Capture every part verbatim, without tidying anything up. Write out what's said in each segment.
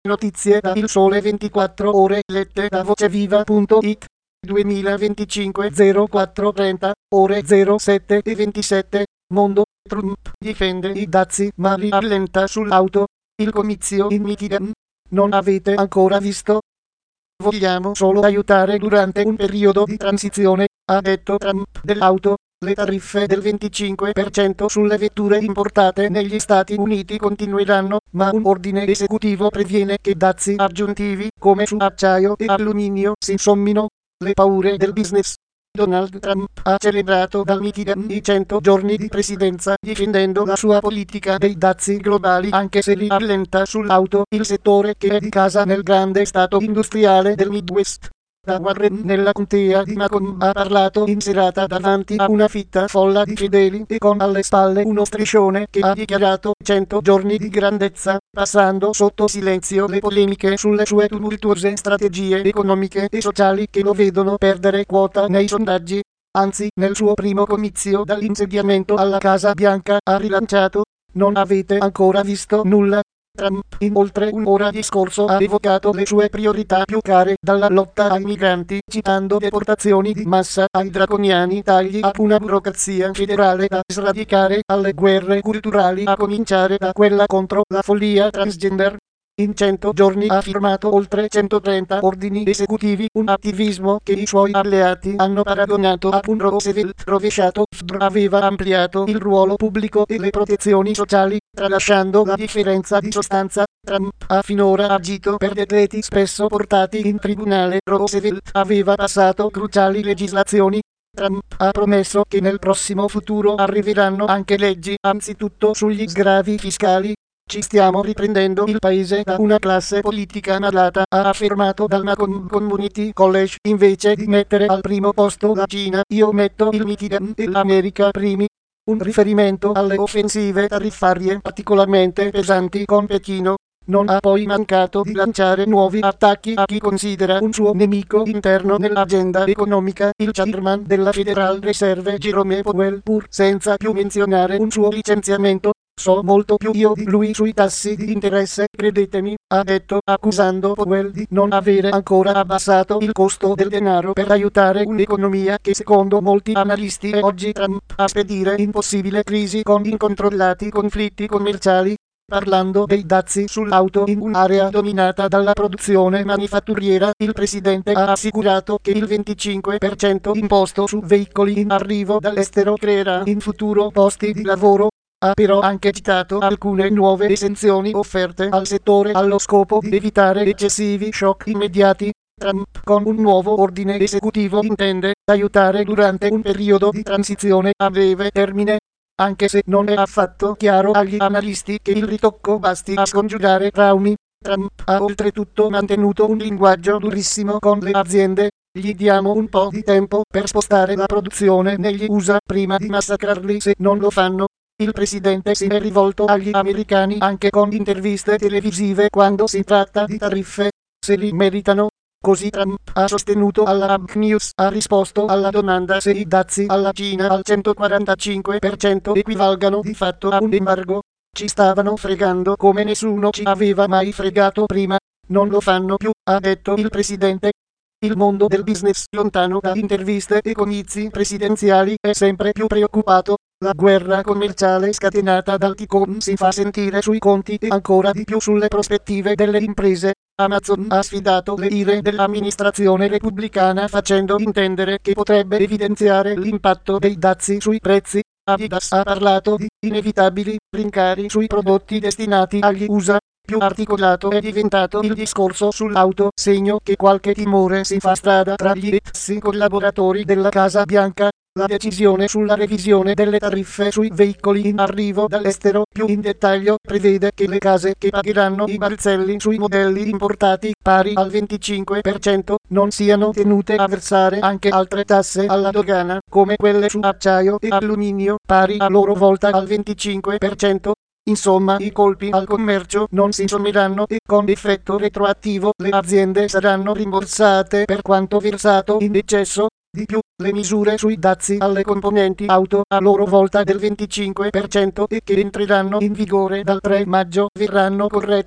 Notizie da Il Sole ventiquattro Ore lette da voceviva punto it. duemilaventicinque zero quattro trenta ore zero sette e ventisette. Mondo. Trump difende i dazi ma li allenta sull'auto. Il comizio in Michigan. Non avete ancora visto? Vogliamo solo aiutare durante un periodo di transizione, ha detto Trump dell'auto. Le tariffe del venticinque per cento sulle vetture importate negli Stati Uniti continueranno, ma un ordine esecutivo previene che dazi aggiuntivi, come su acciaio e alluminio, si sommino. Le paure del business. Donald Trump ha celebrato dal Michigan i cento giorni di presidenza, difendendo la sua politica dei dazi globali anche se li allenta sull'auto, il settore che è di casa nel grande stato industriale del Midwest. Da Warren nella contea di Macomb ha parlato in serata davanti a una fitta folla di fedeli e con alle spalle uno striscione che ha dichiarato cento giorni di grandezza, passando sotto silenzio le polemiche sulle sue tumultuose strategie economiche e sociali che lo vedono perdere quota nei sondaggi. Anzi, nel suo primo comizio dall'insediamento alla Casa Bianca ha rilanciato: non avete ancora visto nulla. Trump in oltre un'ora di discorso ha evocato le sue priorità più care, dalla lotta ai migranti, citando deportazioni di massa, ai draconiani tagli a una burocrazia federale da sradicare, alle guerre culturali a cominciare da quella contro la follia transgender. In cento giorni ha firmato oltre centotrenta ordini esecutivi, un attivismo che i suoi alleati hanno paragonato a un Roosevelt rovesciato. F D R aveva ampliato il ruolo pubblico e le protezioni sociali, tralasciando la differenza di sostanza. Trump ha finora agito per decreti spesso portati in tribunale. Roosevelt aveva passato cruciali legislazioni. Trump ha promesso che nel prossimo futuro arriveranno anche leggi, anzitutto sugli sgravi fiscali. Ci stiamo riprendendo il paese da una classe politica malata, ha affermato dal Macomb Community College. Invece di mettere al primo posto la Cina, io metto il Michigan e l'America primi. Un riferimento alle offensive tariffarie particolarmente pesanti con Pechino. Non ha poi mancato di lanciare nuovi attacchi a chi considera un suo nemico interno nell'agenda economica, il chairman della Federal Reserve Jerome Powell, pur senza più menzionare un suo licenziamento. So molto più io di lui sui tassi di interesse, credetemi, ha detto, accusando Powell di non avere ancora abbassato il costo del denaro per aiutare un'economia che secondo molti analisti è oggi Trump a spedire in possibile crisi con incontrollati conflitti commerciali. Parlando dei dazi sull'auto in un'area dominata dalla produzione manifatturiera, il presidente ha assicurato che il venticinque per cento imposto su veicoli in arrivo dall'estero creerà in futuro posti di lavoro. Ha però anche citato alcune nuove esenzioni offerte al settore allo scopo di evitare eccessivi shock immediati. Trump con un nuovo ordine esecutivo intende aiutare durante un periodo di transizione a breve termine, anche se non è affatto chiaro agli analisti che il ritocco basti a scongiurare traumi. Trump ha oltretutto mantenuto un linguaggio durissimo con le aziende. Gli diamo un po' di tempo per spostare la produzione negli U S A prima di massacrarli se non lo fanno. Il presidente si è rivolto agli americani anche con interviste televisive quando si tratta di tariffe. Se li meritano. Così Trump ha sostenuto alla A B C News, ha risposto alla domanda se i dazi alla Cina al centoquarantacinque per cento equivalgano di fatto a un embargo. Ci stavano fregando come nessuno ci aveva mai fregato prima. Non lo fanno più, ha detto il presidente. Il mondo del business, lontano da interviste e comizi presidenziali, è sempre più preoccupato. La guerra commerciale scatenata dal ticone si fa sentire sui conti e ancora di più sulle prospettive delle imprese. Amazon ha sfidato le ire dell'amministrazione repubblicana facendo intendere che potrebbe evidenziare l'impatto dei dazi sui prezzi. Adidas ha parlato di inevitabili rincari sui prodotti destinati agli U S A. Più articolato è diventato il discorso sull'auto, segno che qualche timore si fa strada tra gli ex collaboratori della Casa Bianca. La decisione sulla revisione delle tariffe sui veicoli in arrivo dall'estero, più in dettaglio, prevede che le case che pagheranno i balzelli sui modelli importati, pari al venticinque per cento, non siano tenute a versare anche altre tasse alla dogana, come quelle su acciaio e alluminio, pari a loro volta al venticinque per cento. Insomma, i colpi al commercio non si sommeranno e con effetto retroattivo le aziende saranno rimborsate per quanto versato in eccesso. Di più, le misure sui dazi alle componenti auto a loro volta del venticinque per cento e che entreranno in vigore dal tre maggio verranno corrette.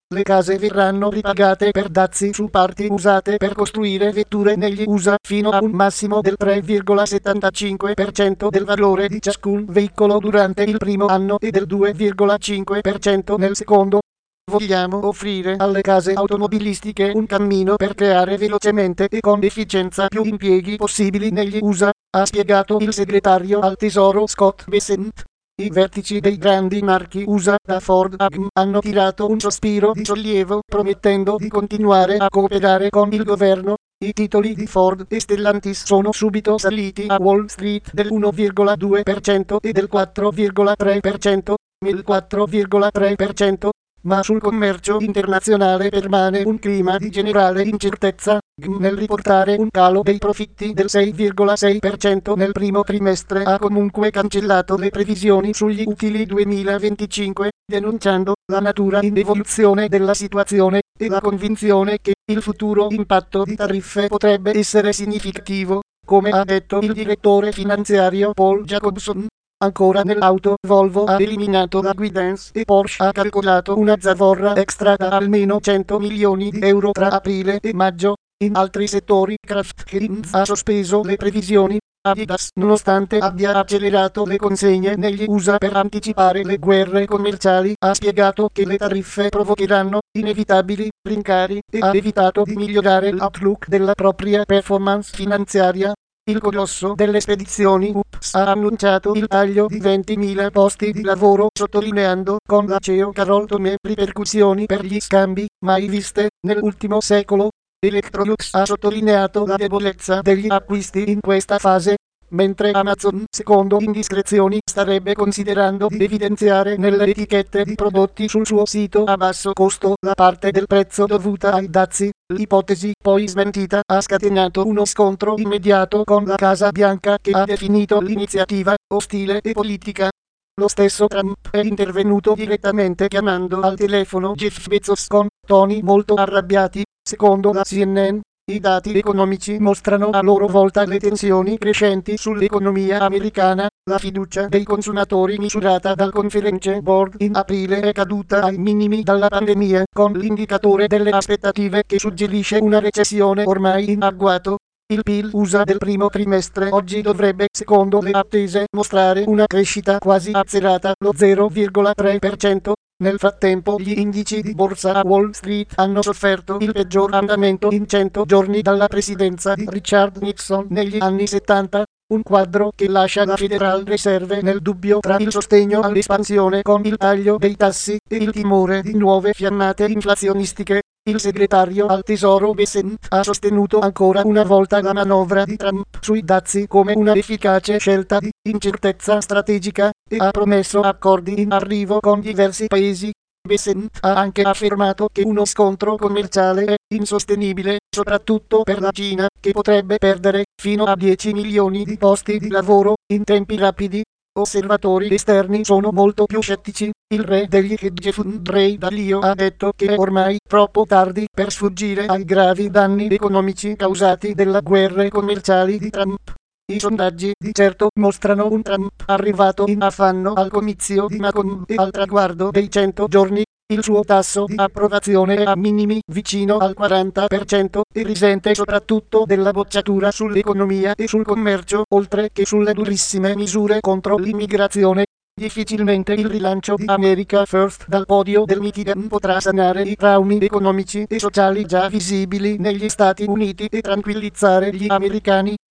Le case verranno ripagate per dazi su parti usate per costruire vetture negli U S A fino a un massimo del tre virgola settantacinque per cento del valore di ciascun veicolo durante il primo anno e del due virgola cinque per cento nel secondo. Vogliamo offrire alle case automobilistiche un cammino per creare velocemente e con efficienza più impieghi possibili negli U S A, ha spiegato il segretario al Tesoro Scott Bessent. I vertici dei grandi marchi U S A da Ford a G M hanno tirato un sospiro di sollievo promettendo di continuare a cooperare con il governo. I titoli di Ford e Stellantis sono subito saliti a Wall Street del uno virgola due per cento e del quattro virgola tre per cento, il quattro virgola tre per cento, ma sul commercio internazionale permane un clima di generale incertezza. G M nel riportare un calo dei profitti del sei virgola sei per cento nel primo trimestre ha comunque cancellato le previsioni sugli utili duemilaventicinque, denunciando la natura in evoluzione della situazione e la convinzione che il futuro impatto di tariffe potrebbe essere significativo, come ha detto il direttore finanziario Paul Jacobson. Ancora nell'auto, Volvo ha eliminato la guidance e Porsche ha calcolato una zavorra extra da almeno cento milioni di euro tra aprile e maggio. In altri settori, Kraft Heinz ha sospeso le previsioni. Adidas, nonostante abbia accelerato le consegne negli U S A per anticipare le guerre commerciali, ha spiegato che le tariffe provocheranno inevitabili rincari e ha evitato di migliorare l'outlook della propria performance finanziaria. Il colosso delle spedizioni U P S ha annunciato il taglio di ventimila posti di lavoro, sottolineando con la C E O Carol Tomé ripercussioni per gli scambi mai viste nell'ultimo secolo. Electrolux ha sottolineato la debolezza degli acquisti in questa fase, mentre Amazon, secondo indiscrezioni, starebbe considerando di evidenziare nelle etichette di prodotti sul suo sito a basso costo la parte del prezzo dovuta ai dazi. L'ipotesi, poi smentita, ha scatenato uno scontro immediato con la Casa Bianca che ha definito l'iniziativa ostile e politica. Lo stesso Trump è intervenuto direttamente chiamando al telefono Jeff Bezos con toni molto arrabbiati, secondo la C N N. I dati economici mostrano a loro volta le tensioni crescenti sull'economia americana. La fiducia dei consumatori misurata dal Conference Board in aprile è caduta ai minimi dalla pandemia, con l'indicatore delle aspettative che suggerisce una recessione ormai in agguato. Il P I L U S A del primo trimestre oggi dovrebbe, secondo le attese, mostrare una crescita quasi azzerata, lo zero virgola tre per cento. Nel frattempo gli indici di borsa a Wall Street hanno sofferto il peggior andamento in cento giorni dalla presidenza di Richard Nixon negli anni settanta, un quadro che lascia la Federal Reserve nel dubbio tra il sostegno all'espansione con il taglio dei tassi e il timore di nuove fiammate inflazionistiche. Il segretario al Tesoro Bessent ha sostenuto ancora una volta la manovra di Trump sui dazi come una efficace scelta di incertezza strategica e ha promesso accordi in arrivo con diversi paesi. Bessent ha anche affermato che uno scontro commerciale è insostenibile, soprattutto per la Cina, che potrebbe perdere fino a dieci milioni di posti di lavoro in tempi rapidi. Osservatori esterni sono molto più scettici. Il re degli hedge fund Ray Dalio ha detto che è ormai troppo tardi per sfuggire ai gravi danni economici causati dalle guerre commerciali di Trump. I sondaggi di certo mostrano un Trump arrivato in affanno al comizio di Macon e al traguardo dei cento giorni. Il suo tasso di approvazione è a minimi vicino al quaranta per cento e risente soprattutto della bocciatura sull'economia e sul commercio, oltre che sulle durissime misure contro l'immigrazione. Difficilmente il rilancio di America First dal podio del Michigan potrà sanare i traumi economici e sociali già visibili negli Stati Uniti e tranquillizzare gli americani.